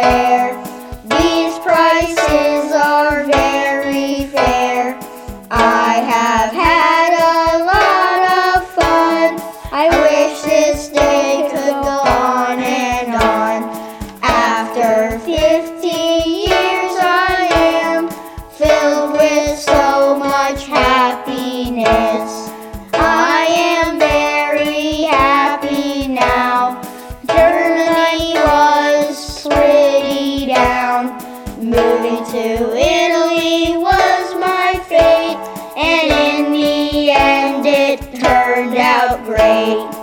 everywhere. These prices are very fair. I have had a lot of fun. I wish this day could go on and on. After 50 years I am filled with so much happiness. I am very happy now. Germany was pretty down. Moving to Italy was my fate, and in the end it turned out great.